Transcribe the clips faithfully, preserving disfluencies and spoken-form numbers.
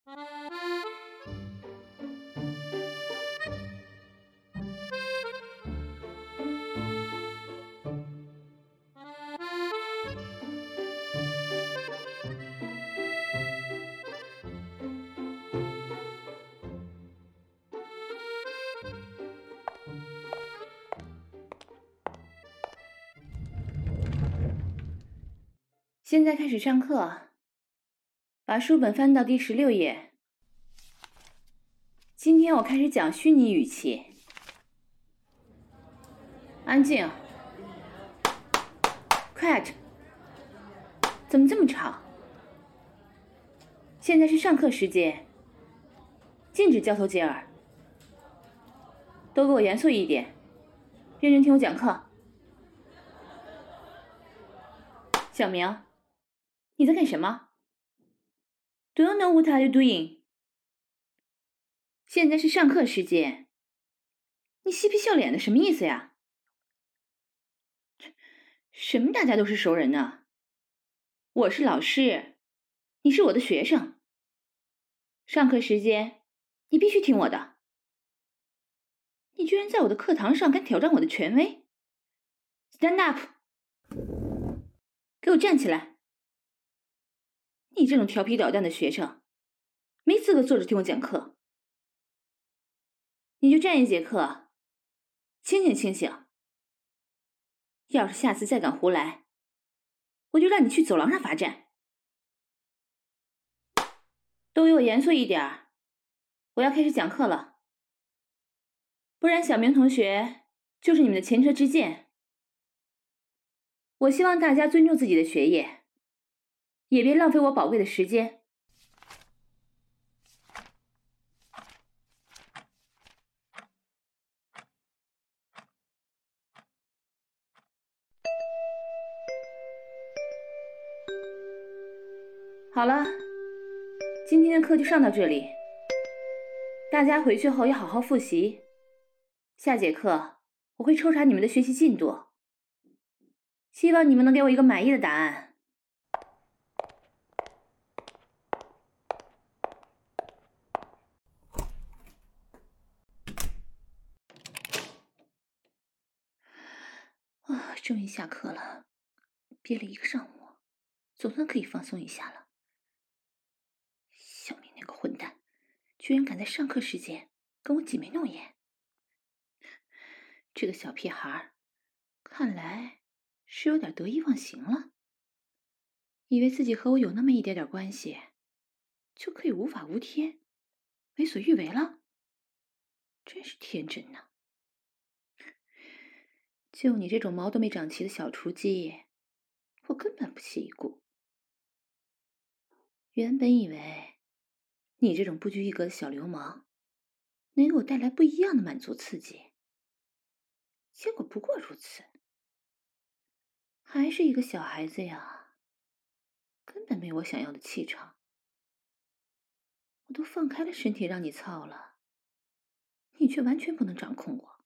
现在开始上课，把书本翻到第十六页。今天我开始讲虚拟语气。安静 Quiet 怎么这么吵？现在是上课时间，禁止交头接耳，都给我严肃一点，认真听我讲课。小明，你在干什么？ Do you know what are you doing？ 现在是上课时间，你嬉皮笑脸的什么意思呀？什么大家都是熟人呢？我是老师，你是我的学生。上课时间，你必须听我的。你居然在我的课堂上敢挑战我的权威 ！Stand up， 给我站起来！你这种调皮捣蛋的学生，没资格坐着听我讲课。你就站一节课，清醒清醒。要是下次再敢胡来，我就让你去走廊上罚站。都给我严肃一点，我要开始讲课了。不然小明同学就是你们的前车之鉴。我希望大家尊重自己的学业，也别浪费我宝贵的时间。好了，今天的课就上到这里。大家回去后要好好复习。下节课我会抽查你们的学习进度，希望你们能给我一个满意的答案。啊，终于下课了，憋了一个上午，总算可以放松一下了。小明那个混蛋，居然敢在上课时间跟我挤眉弄眼。这个小屁孩，看来是有点得意忘形了，以为自己和我有那么一点点关系，就可以无法无天、为所欲为了。真是天真呐！就你这种毛都没长齐的小雏鸡，我根本不屑一顾。原本以为你这种不拘一格的小流氓能给我带来不一样的满足刺激，结果不过如此，还是一个小孩子呀，根本没我想要的气场。我都放开了身体让你操了，你却完全不能掌控我，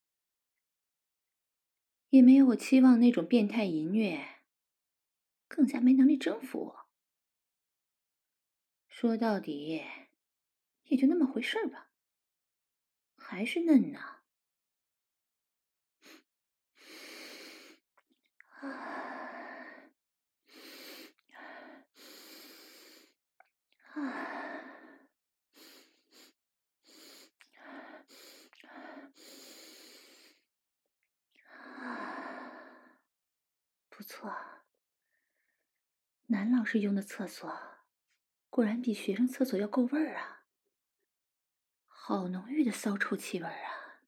也没有我期望那种变态淫虐，更加没能力征服我。说到底，也就那么回事儿吧，还是嫩呐。不错，男老师用的厕所果然比学生厕所要够味儿啊，好浓郁的骚臭气味啊。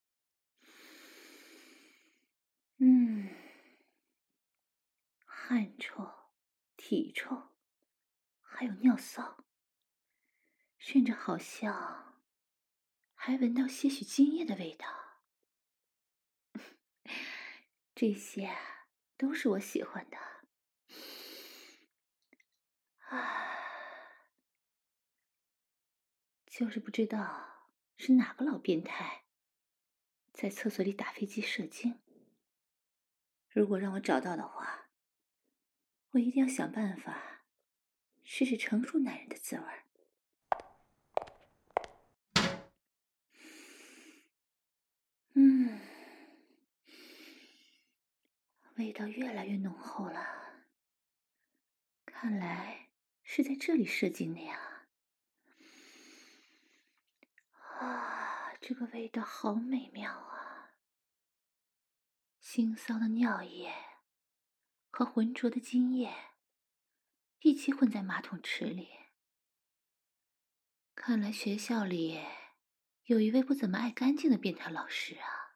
嗯，汗臭、体臭，还有尿骚，甚至好像还闻到些许精液的味道。这些都是我喜欢的。啊，就是不知道是哪个老变态在厕所里打飞机射精。如果让我找到的话，我一定要想办法试试成熟男人的滋味。 味道越来越浓厚了，看来是在这里射精的呀。啊，这个味道好美妙啊！腥臊的尿液和浑浊的精液一起混在马桶池里。看来学校里有一位不怎么爱干净的变态老师啊。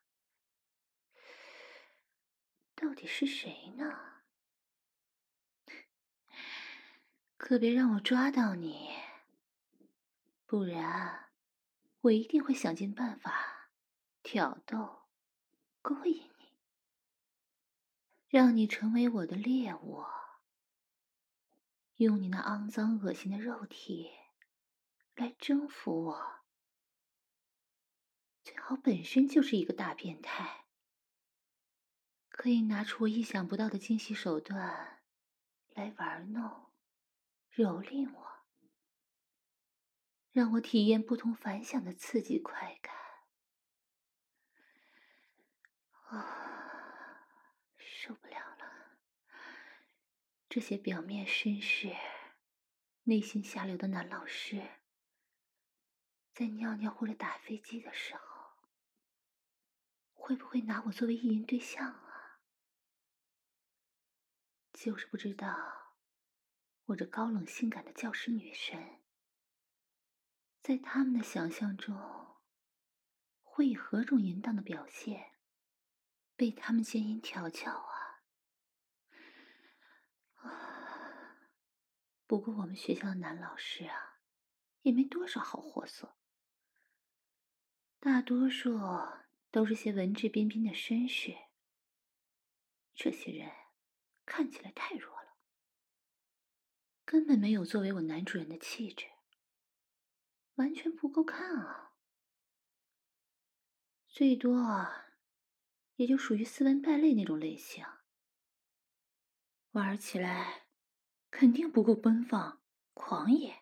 到底是谁呢？可别让我抓到你，不然我一定会想尽办法挑逗、勾引你，让你成为我的猎物，用你那肮脏恶心的肉体来征服我。最好本身就是一个大变态，可以拿出我意想不到的精细手段来玩弄、蹂躏我，让我体验不同凡响的刺激快感。啊，受不了了！这些表面绅士、内心下流的男老师，在尿尿或者打飞机的时候，会不会拿我作为意淫对象啊？就是不知道，我这高冷性感的教师女神，在他们的想象中，会以何种淫荡的表现被他们奸淫调教啊？啊！不过我们学校的男老师啊，也没多少好货色，大多数都是些文质彬彬的绅士。这些人看起来太弱了，根本没有作为我男主人的气质，完全不够看啊！最多啊，也就属于斯文败类那种类型，玩起来肯定不够奔放、狂野。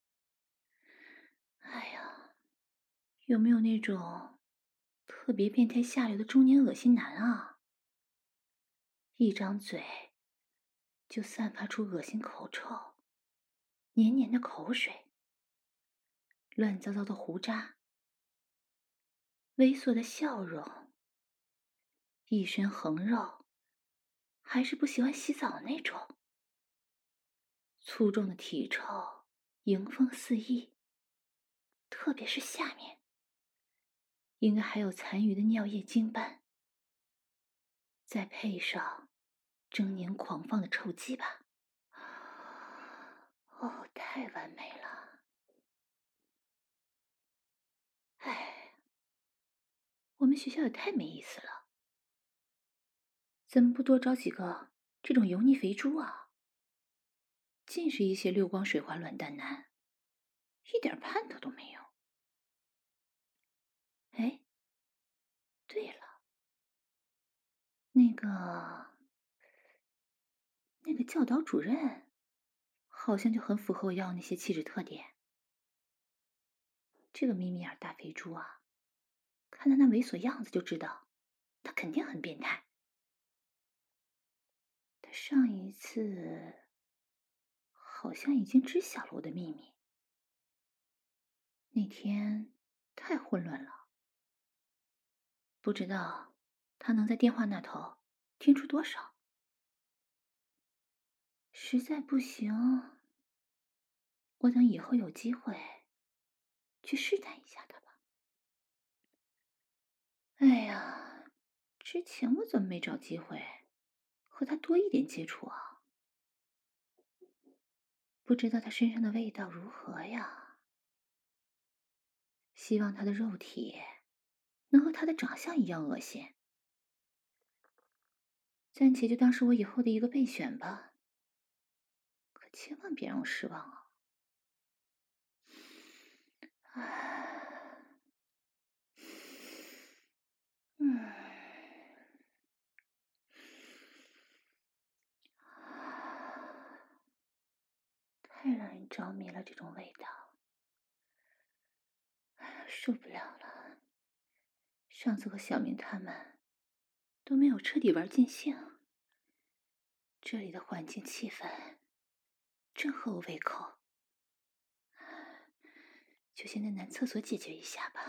哎呀，有没有那种特别变态下流的中年恶心男啊？一张嘴就散发出恶心口臭、黏黏的口水、乱糟糟的胡渣、猥琐的笑容，一身横肉，还是不喜欢洗澡那种，粗重的体臭迎风四溢，特别是下面应该还有残余的尿液精斑，再配上狰狞狂放的臭鸡巴，哦，太完美了！哎，我们学校也太没意思了，怎么不多招几个这种油腻肥猪啊？尽是一些溜光水滑卵蛋男，一点盼头都没有。哎，对了，那个那个教导主任，好像就很符合我要那些气质特点。这个眯眯眼大肥猪啊，看他那猥琐样子就知道，他肯定很变态。他上一次好像已经知晓了我的秘密。那天太混乱了，不知道他能在电话那头听出多少。实在不行，我等以后有机会去试探一下他吧。哎呀，之前我怎么没找机会和他多一点接触啊？不知道他身上的味道如何呀？希望他的肉体能和他的长相一样恶心，暂且就当是我以后的一个备选吧。可千万别让我失望啊！唉，嗯，太让人着迷了，这种味道，哎呀，受不了了。上次和小明他们都没有彻底玩尽兴， 这里的环境气氛正合我胃口，就先在男厕所解决一下吧。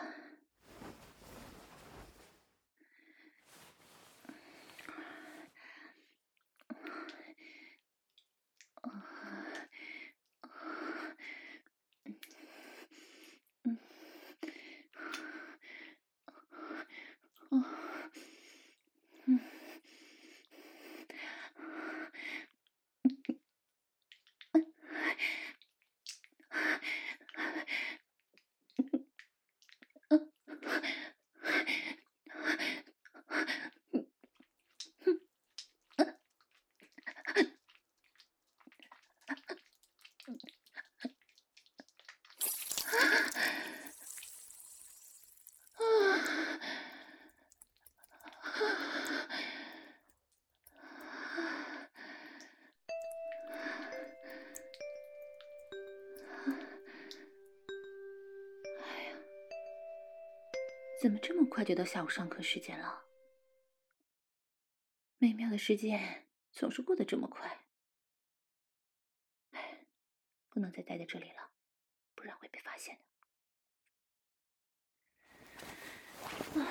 怎么这么快就到下午上课时间了？美妙的时间总是过得这么快。唉，不能再待在这里了，不然会被发现的。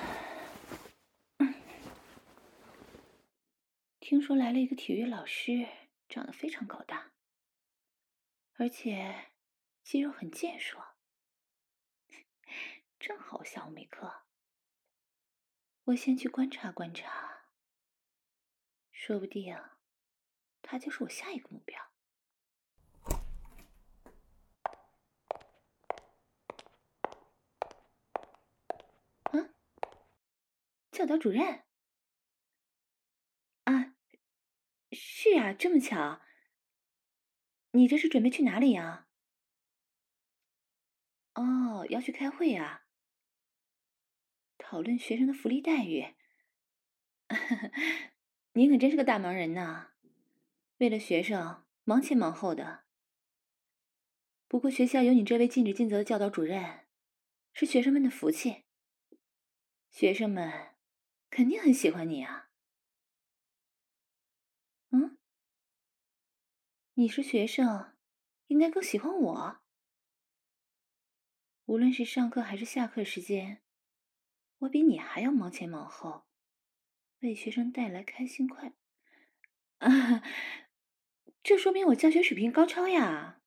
听说来了一个体育老师，长得非常高大，而且肌肉很健硕，正好下午没课。我先去观察观察，说不定他就是我下一个目标。啊，教导主任啊，是啊，这么巧。你这是准备去哪里呀？哦，要去开会呀？讨论学生的福利待遇。您可真是个大忙人呐，为了学生忙前忙后的。不过学校有你这位尽职尽责的教导主任，是学生们的福气。学生们肯定很喜欢你啊。嗯，你是学生，应该更喜欢我。无论是上课还是下课时间，我比你还要忙前忙后，为学生带来开心快乐。啊，这说明我教学水平高超呀。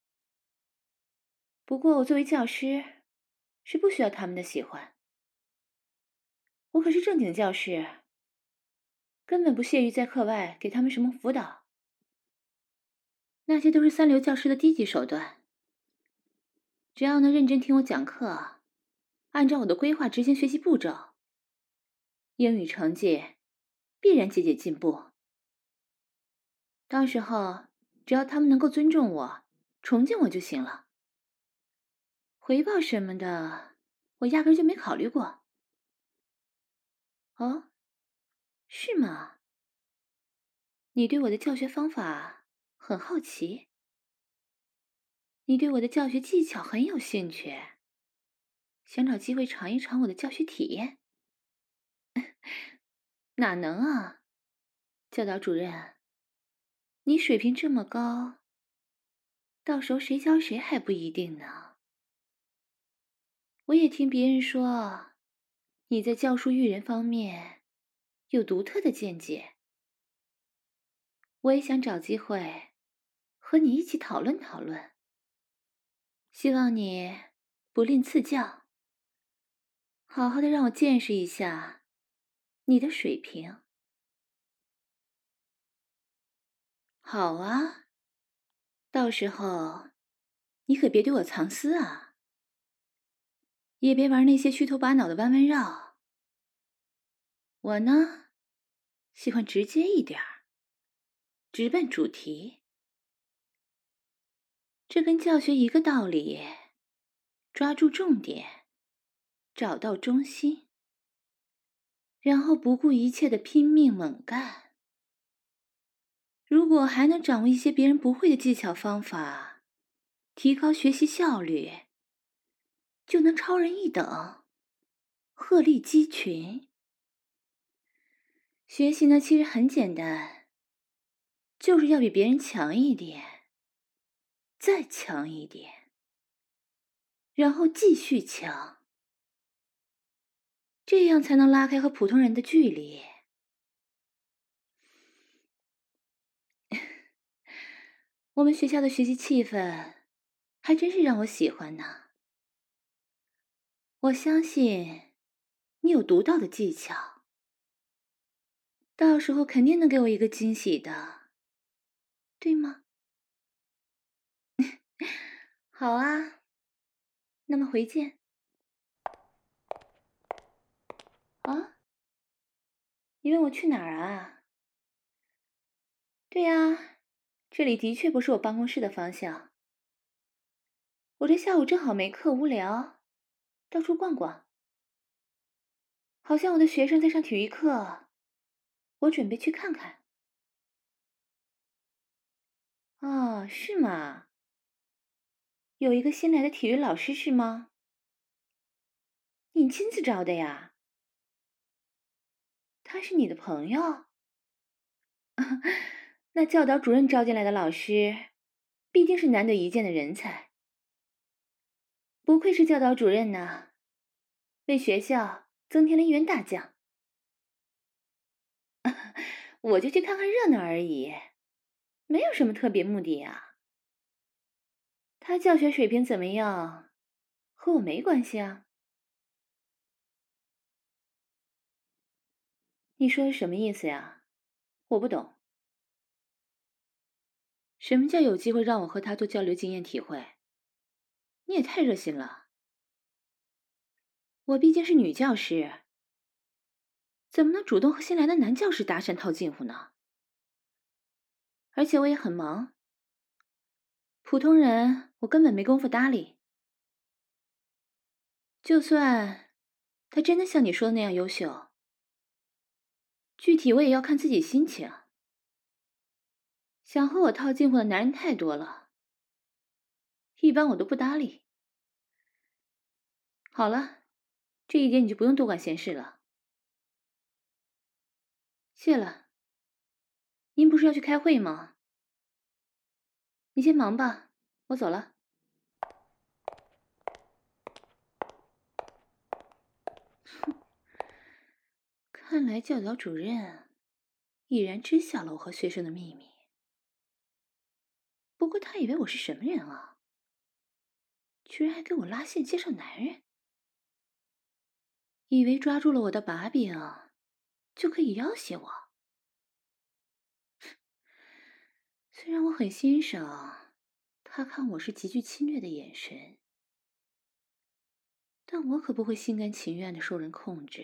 不过我作为教师，是不需要他们的喜欢。我可是正经教师，根本不屑于在课外给他们什么辅导，那些都是三流教师的低级手段。只要能认真听我讲课，按照我的规划执行学习步骤，英语成绩必然节节进步。到时候，只要他们能够尊重我、崇敬我就行了。回报什么的，我压根就没考虑过。哦，是吗？你对我的教学方法很好奇？你对我的教学技巧很有兴趣，想找机会尝一尝我的教学体验？哪能啊，教导主任，你水平这么高，到时候谁教谁还不一定呢。我也听别人说，你在教书育人方面有独特的见解，我也想找机会和你一起讨论讨论。希望你不吝赐教，好好的让我见识一下你的水平。好啊，到时候你可别对我藏私啊，也别玩那些虚头巴脑的弯弯绕。我呢，喜欢直接一点儿，直奔主题。这跟教学一个道理，抓住重点，找到中心，然后不顾一切的拼命猛干。如果还能掌握一些别人不会的技巧方法，提高学习效率，就能超人一等，鹤立鸡群。学习呢，其实很简单， 就是要比别人强一点，再强一点，然后继续强，这样才能拉开和普通人的距离。我们学校的学习气氛还真是让我喜欢呢。我相信你有独到的技巧，到时候肯定能给我一个惊喜的，对吗？好啊，那么回见。啊？你问我去哪儿啊？对呀，这里的确不是我办公室的方向。我这下午正好没课，无聊，到处逛逛。好像我的学生在上体育课，我准备去看看。哦，是吗？有一个新来的体育老师是吗？你亲自招的呀？他是你的朋友？那教导主任招进来的老师，必定是难得一见的人才。不愧是教导主任呢，为学校增添了一员大将。我就去看看热闹而已，没有什么特别目的呀。他教学水平怎么样，和我没关系啊。你说的什么意思呀？我不懂。什么叫有机会让我和他做交流经验体会？你也太热心了。我毕竟是女教师，怎么能主动和新来的男教师搭讪套近乎呢？而且我也很忙，普通人我根本没工夫搭理。就算他真的像你说的那样优秀，具体我也要看自己心情。想和我套近乎的男人太多了，一般我都不搭理。好了，这一点你就不用多管闲事了。谢了。您不是要去开会吗？你先忙吧，我走了。看来教导主任已然知晓了我和学生的秘密。不过他以为我是什么人啊？居然还给我拉线介绍男人，以为抓住了我的把柄就可以要挟我。虽然我很欣赏他看我是极具侵略的眼神，但我可不会心甘情愿的受人控制。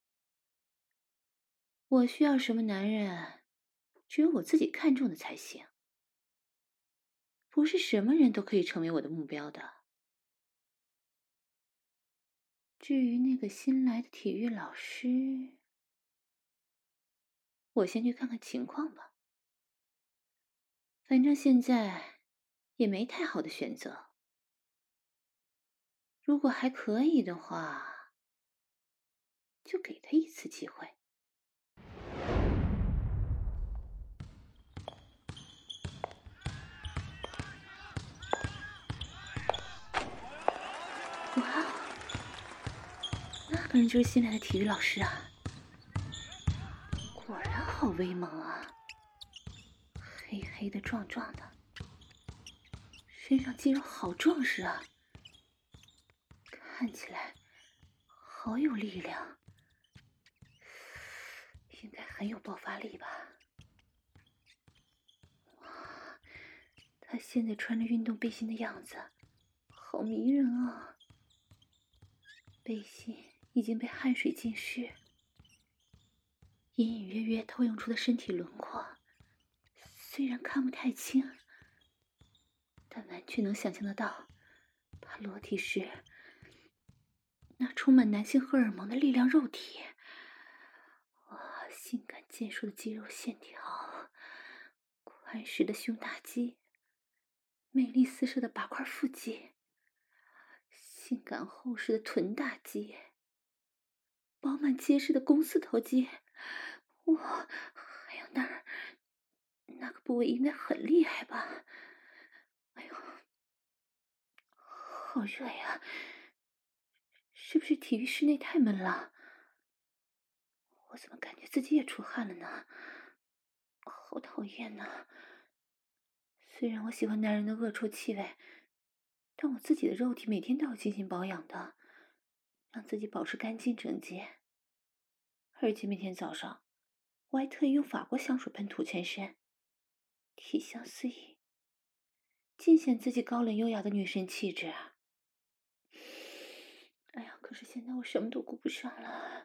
我需要什么男人，只有我自己看中的才行，不是什么人都可以成为我的目标的。至于那个新来的体育老师，我先去看看情况吧。反正现在也没太好的选择，如果还可以的话，就给他一次机会。哇，那个人就是新来的体育老师啊！果然好威猛啊，黑黑的壮壮的，身上肌肉好壮实啊，看起来好有力量，应该很有爆发力吧。哇，他现在穿着运动背心的样子好迷人啊，背心已经被汗水浸湿，隐隐约约投影出的身体轮廓虽然看不太清，但完全能想象得到他裸体时那充满男性荷尔蒙的力量肉体。哇，性感健硕的肌肉线条，宽实的胸大肌，魅力四射的八块腹肌，性感厚实的臀大肌，饱满结实的肱四头肌。哇，还有那儿那个部位应该很厉害吧？哎呦，好热呀！是不是体育室内太闷了？我怎么感觉自己也出汗了呢？好讨厌呐！虽然我喜欢男人的恶臭气味，但我自己的肉体每天都要进行保养的，让自己保持干净整洁。而且每天早上，我还特意用法国香水喷涂全身，体香四溢，尽显自己高冷优雅的女神气质。哎呀，可是现在我什么都顾不上了。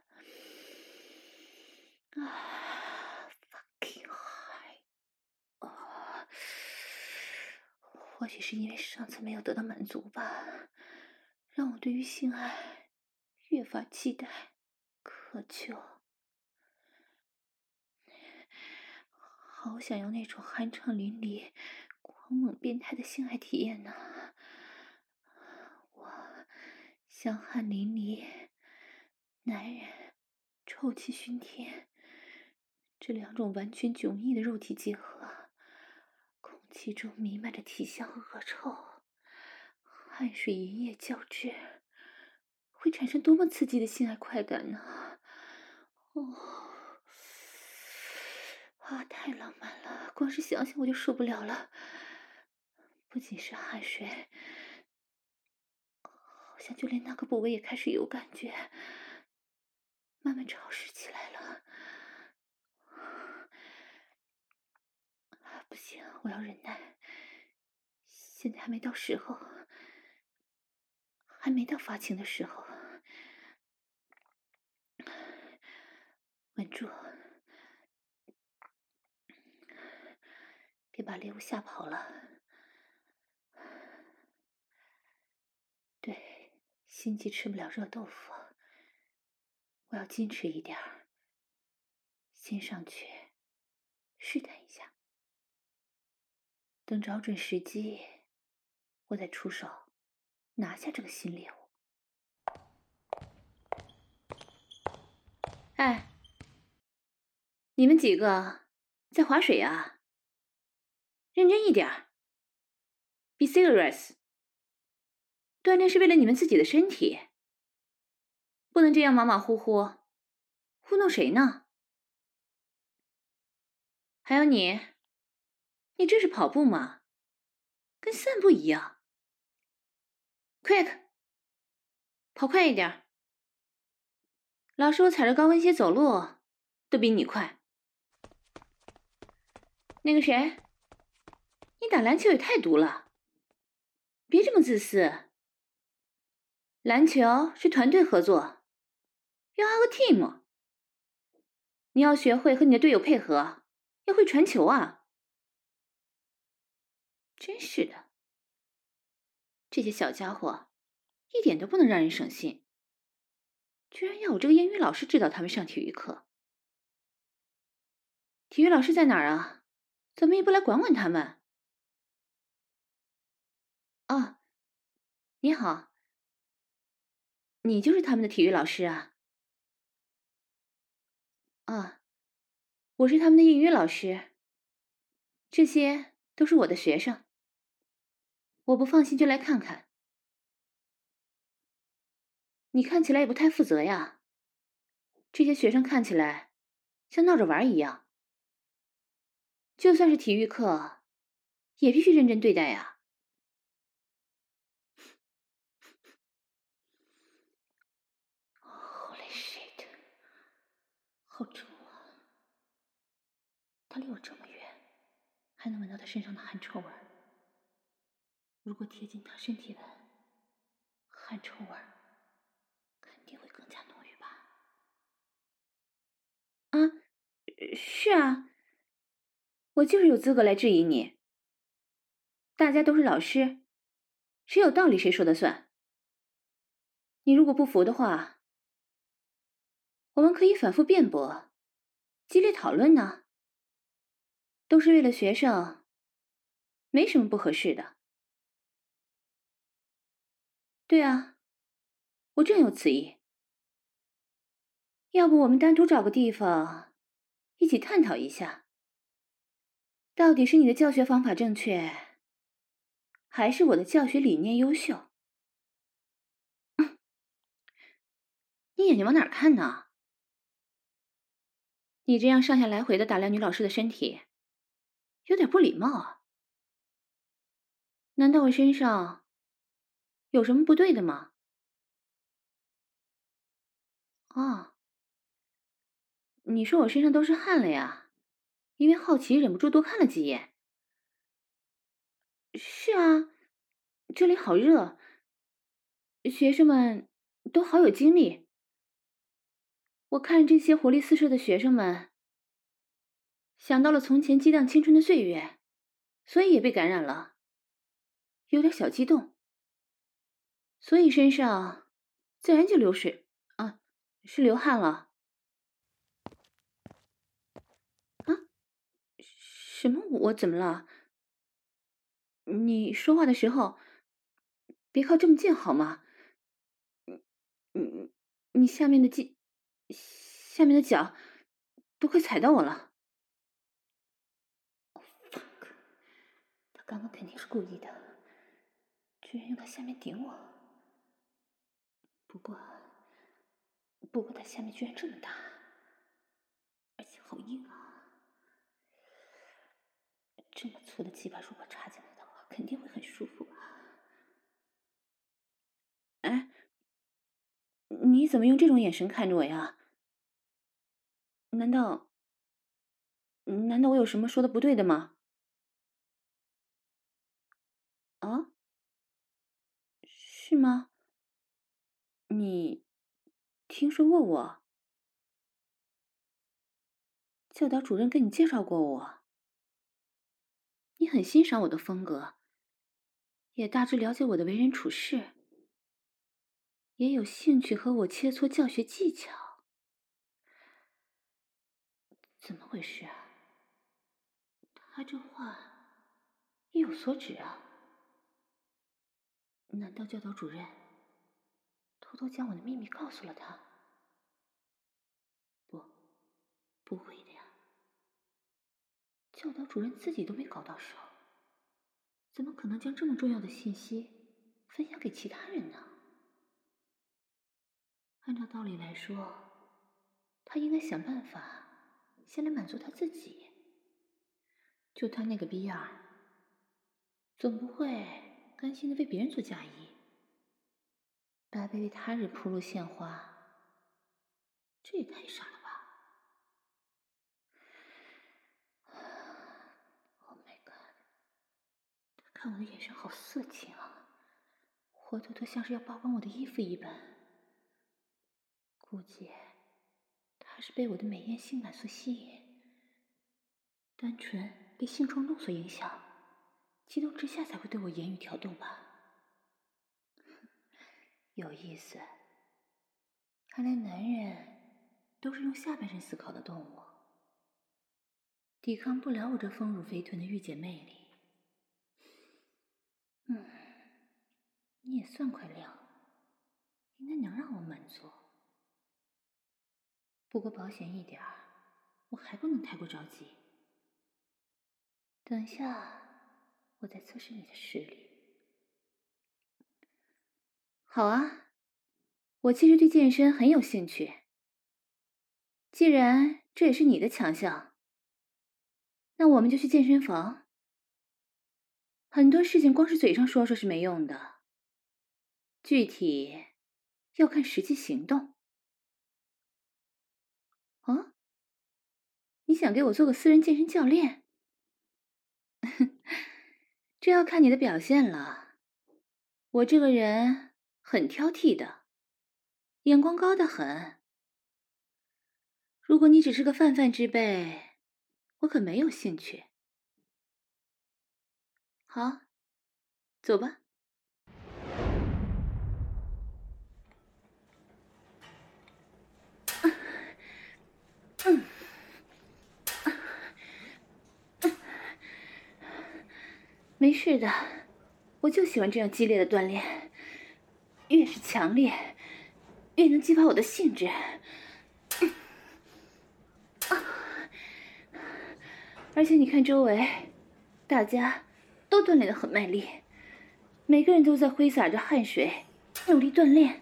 啊 ，fucking high！ 啊，或许是因为上次没有得到满足吧，让我对于性爱越发期待、渴求。好想要那种酣畅淋漓、狂猛变态的性爱体验呢！我香汗淋漓，男人臭气熏天，这两种完全迥异的肉体结合，空气中弥漫着体香和恶臭，汗水银液交织，会产生多么刺激的性爱快感呢？哦。啊，太浪漫了，光是想想我就受不了了。不仅是汗水，好像就连那个部位也开始有感觉，慢慢潮湿起来了。不行，我要忍耐。现在还没到时候，还没到发情的时候。稳住，别把猎物吓跑了。对，心急吃不了热豆腐，我要矜持一点儿，先上去试探一下，等找准时机，我再出手拿下这个新猎物。哎，你们几个在划水啊？认真一点儿 ，Be serious。锻炼是为了你们自己的身体，不能这样马马虎虎，糊弄谁呢？还有你，你这是跑步吗？跟散步一样。Quick， 跑快一点。老师，我踩着高跟鞋走路都比你快。那个谁，你打篮球也太毒了，别这么自私。篮球是团队合作，要还个 team。你要学会和你的队友配合，要会传球啊。真是的，这些小家伙一点都不能让人省心，居然要我这个英语老师指导他们上体育课。体育老师在哪儿啊？怎么也不来管管他们？啊，你好，你就是他们的体育老师啊？啊，我是他们的英语老师，这些都是我的学生，我不放心就来看看。你看起来也不太负责呀，这些学生看起来像闹着玩一样，就算是体育课，也必须认真对待呀。Holy shit， 好臭啊！他离我这么远，还能闻到他身上的汗臭味儿。如果贴近他身体闻，汗臭味儿肯定会更加浓郁吧？啊，是啊，我就是有资格来质疑你。大家都是老师，谁有道理谁说的算。你如果不服的话，我们可以反复辩驳，激烈讨论呢。都是为了学生，没什么不合适的。对啊，我正有此意。要不我们单独找个地方，一起探讨一下， 到底是你的教学方法正确，还是我的教学理念优秀？嗯，你眼睛往哪儿看呢？你这样上下来回的打量女老师的身体，有点不礼貌啊。难道我身上有什么不对的吗？啊，你说我身上都是汗了呀？因为好奇忍不住多看了几眼。是啊，这里好热，学生们都好有精力。我看这些活力四射的学生们，想到了从前激荡青春的岁月，所以也被感染了，有点小激动，所以身上自然就流水啊，是流汗了。啊？什么？我怎么了？你说话的时候别靠这么近好吗？你你下面的脚，下面的脚都快踩到我了。fuck， 他刚刚肯定是故意的，居然用他下面顶我。不过，不过他下面居然这么大，而且好硬啊！这么粗的鸡巴如果插进来的话，肯定会很舒服吧？哎，你怎么用这种眼神看着我呀？难道，难道我有什么说的不对的吗？啊？是吗？你听说过我？教导主任跟你介绍过我？你很欣赏我的风格，也大致了解我的为人处事，也有兴趣和我切磋教学技巧。怎么回事啊？他这话意有所指啊？难道教导主任偷偷将我的秘密告诉了他？不，不会的呀。教导主任自己都没搞到手，怎么可能将这么重要的信息分享给其他人呢？按照道理来说，他应该想办法先来满足他自己。就他那个逼样儿，总不会甘心的为别人做嫁衣，白白为他人铺路献花，这也太傻了吧。Oh my god， 他看我的眼神好色情啊，活脱脱像是要扒光我的衣服一般。估计他是被我的美艳性感所吸引，单纯被性冲动所影响，激动之下才会对我言语挑逗吧。有意思，看来男人都是用下半身思考的动物，抵抗不了我这丰乳肥臀的御姐魅力。嗯，你也算块料，应该能让我满足。不过保险一点儿，我还不能太过着急。等一下，我再测试你的实力。好啊，我其实对健身很有兴趣。既然这也是你的强项，那我们就去健身房。很多事情光是嘴上说说是没用的，具体要看实际行动。啊？你想给我做个私人健身教练？这要看你的表现了。我这个人很挑剔的，眼光高得很。如果你只是个泛泛之辈，我可没有兴趣。好，走吧。嗯，没事的，我就喜欢这样激烈的锻炼，越是强烈，越能激发我的兴致。 而且你看周围，大家都锻炼得很卖力，每个人都在挥洒着汗水，努力锻炼。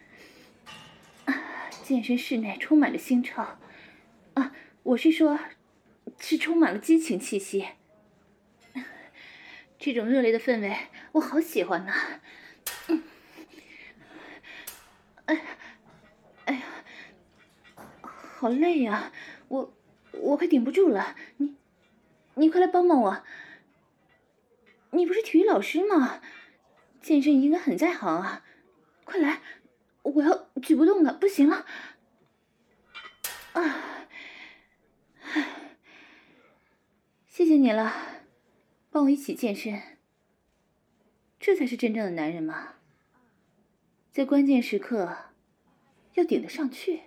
啊，健身室内充满着心潮，啊，我是说，是充满了激情气息。这种热烈的氛围，我好喜欢呐！嗯，哎，哎呀，好累呀，我我快顶不住了，你你快来帮帮我！你不是体育老师吗？健身应该很在行啊，快来！我要举不动了，不行了！啊，谢谢你了，帮我一起健身。这才是真正的男人嘛，在关键时刻要顶得上去。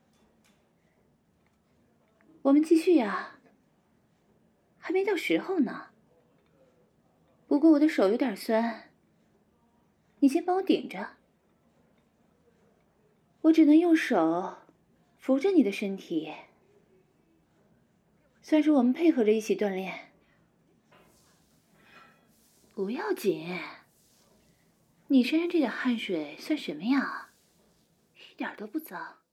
我们继续呀，还没到时候呢。不过我的手有点酸，你先帮我顶着，我只能用手扶着你的身体，算是我们配合着一起锻炼。不要紧，你身上这点汗水算什么呀？一点都不脏。